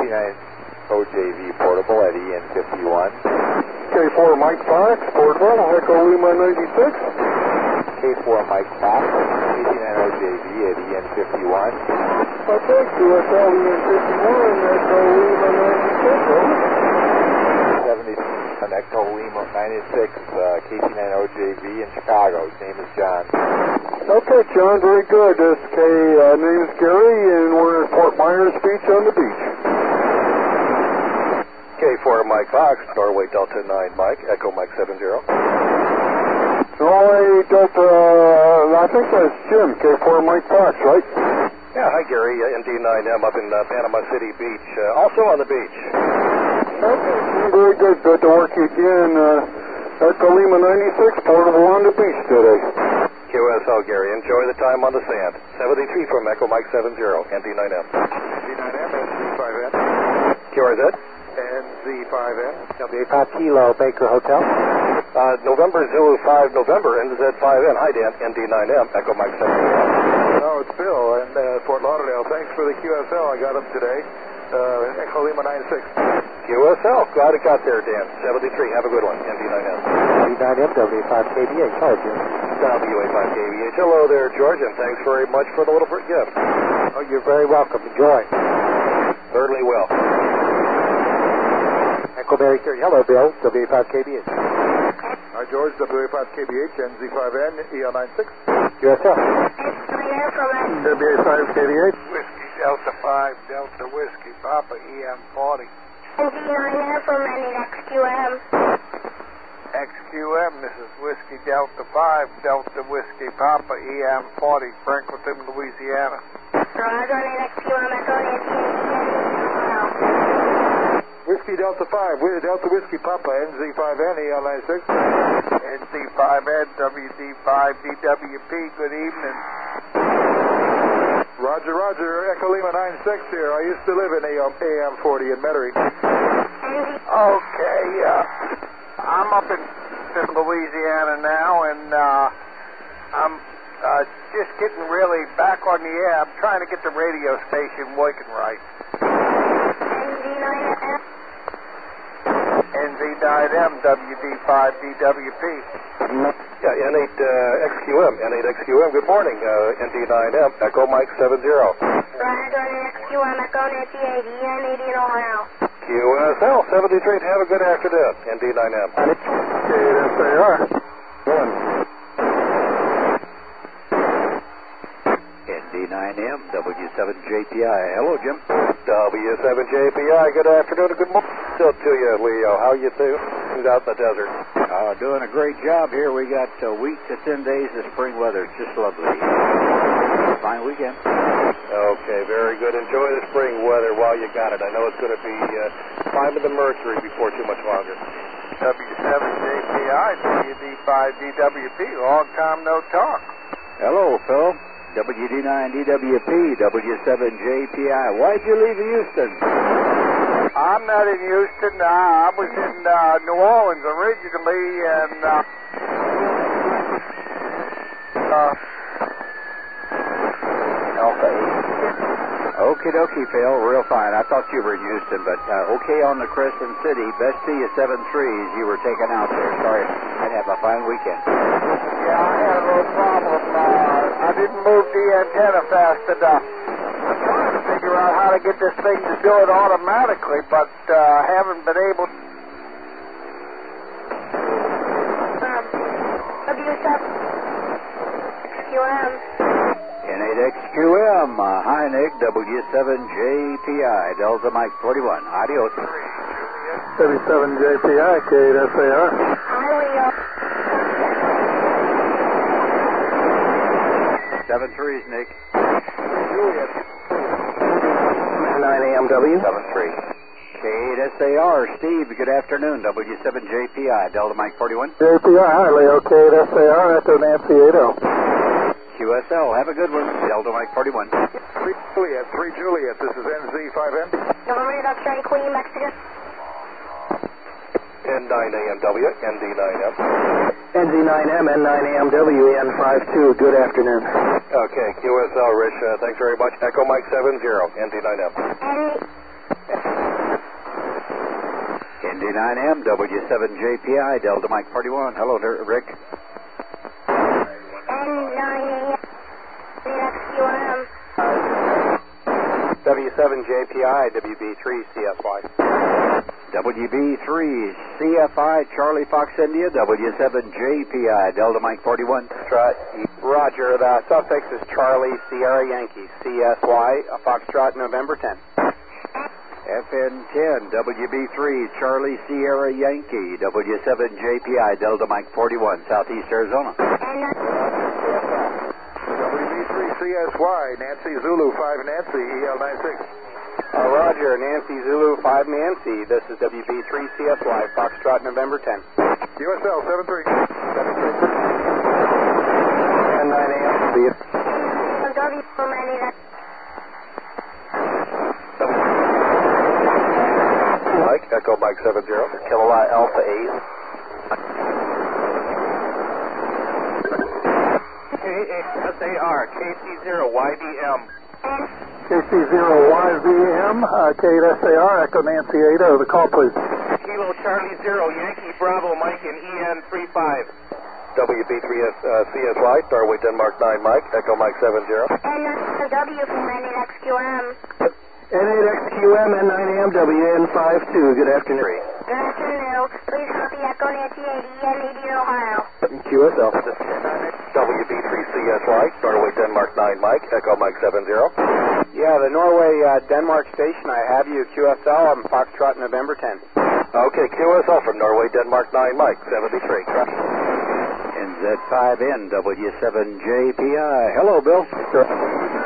KC9OJV portable at EN51. K4 Mike Fox, portable, Echo Lima 96. K4 Mike Fox, KC9OJV at EN51. Okay, QSL EN51, Echo Lima 96, over. 70 on Echo Lima 96, KC9OJV in Chicago. His name is John. Okay, John, very good. This name is Gary, and we're at Fort Myers Beach on the beach. K4 Mike Fox, Norway Delta 9 Mike, Echo Mike 70. Norway Delta, I think that's Jim, K4 Mike Fox, right? Yeah, hi Gary, ND9M up in Panama City Beach, also on the beach. Okay, very good. Good to work again. Echo Lima 96, portable on the beach today. QSL Gary, enjoy the time on the sand. 73 from Echo Mike 70, ND9M. ND9M, NZ5N. QRZ? NZ5N. W5 Kilo, Baker Hotel. November Zulu 5 November, NZ5N. Hi Dan, ND9M, Echo Mike 70. No, it's Bill in Fort Lauderdale. Thanks for the QSL. I got them today. Echo Lima 96. QSL, glad it got there, Dan. 73, have a good one, ND9M. ND9M, W5KBH. Hi, Jim. WA5KBH. Hello there, George, and thanks very much for the little gift. Oh, you're very welcome. Enjoy. Certainly will. Echo Mary 30. Hello, Bill. W5KBH. Hi, George. WA5KBH, NZ5N, EL96. QSL. WA5KBH. Whiskey Delta 5, Delta Whiskey, Papa EM40. NZ9M from XQM. XQM, this is Whiskey Delta 5, Delta Whiskey, Papa EM40, Franklinton, Louisiana. Roger, XQM, Echo Nancy. Whiskey Delta 5, Delta Whiskey Papa, NZ5N, EL96. NZ5N, WD5, DWP, good evening. Roger, Roger, Echo Lima 96 here. I used to live in AM40 in Metairie. Okay, I'm up in Louisiana now, and I'm just getting really back on the air. I'm trying to get the radio station working right. NZ9M, WD5, DWP. Yeah, N8 XQM, N8 XQM, good morning, ND9M, Echo Mike 70. Roger, XQM, Echo Nancy 80, N80 in Ohio. QSL 73, have a good afternoon, ND9M. KSAR. ND9M, W7JPI. Hello, Jim. W7JPI, good afternoon and good morning. Still to you, Leo. How you two? Who's out in the desert? Doing a great job here. We got a week to 10 days of spring weather. It's just lovely. Fine weekend. Okay, very good. Enjoy the spring weather while you got it. I know it's going to be climbing the mercury before too much longer. W7JPI, WD5DWP, long time no talk. Hello, Phil. WD9DWP, W7JPI. Why'd you leave Houston? I'm not in Houston. I was in New Orleans originally, and Okie dokie, Phil. Real fine. I thought you were in Houston, but okay on the Crescent City. Best see you 7 threes. You were taken out there. Sorry. I'd have a fine weekend. Yeah, I had a little problem. I didn't move the antenna fast enough. I'm trying to figure out how to get this thing to do it automatically, but haven't been able to. W7 XQM. N8XQM, hi Nick, W7JPI, Delta Mike 41, adios. 37JPI, KSAR. Hi, Leo. 7 threes, Nick. Juliet. 9AMW. 7-3. KSAR, Steve, good afternoon, W7JPI, Delta Mike 41. JPI, hi Leo, KSAR, Echo Nancy 80. QSL, have a good one, Delta Mike 41. 3 Juliet, 3 Juliet, this is NZ5N. November X-ray, Queen, Mexico. N9AMW, ND9M. NZ9M, N9AMW, N52, good afternoon. Okay, QSL, Rich, thanks very much. Echo Mike 70, ND9M. Indy 9M, W7JPI, Delta Mike 41. Hello, Rick. N9AM, XQM. W7JPI, WB3CSY. WB3 CFI, Charlie Fox India, W7JPI, Delta Mike 41. Roger, the suffix is Charlie Sierra Yankee, CSY, Foxtrot, November 10. FN10, WB3 Charlie Sierra Yankee, W7JPI, Delta Mike 41, Southeast Arizona. WB3CSY, Nancy Zulu 5 Nancy, EL96. Roger, Nancy Zulu 5 Nancy. This is WB3CSY, Foxtrot, November 10. QSL 73. N9AM. Mike, Echo Mike 70. Kilowatt Alpha 8. KSAR, KC0YVM. KC0YVM, KSAR, Echo Nancy 8, the call please. Kilo Charlie 0, Yankee Bravo Mike and EN35. WB3CSY, Darway Denmark 9 Mike, Echo Mike 70. N9W from N8XQM. N8XQM, N9AM, WN52. Good afternoon. Good afternoon. Please copy Echo Nancy 80, N80 Ohio. QSL. WB3CSY, Darway Denmark 9 Mike, Echo Mike 70. Yeah, the Norway Denmark station, I have you, QSL, I'm Foxtrot, November 10. Okay, QSL from Norway Denmark 9 Mike, 73. NZ5N, W7JPI. Hello, Bill.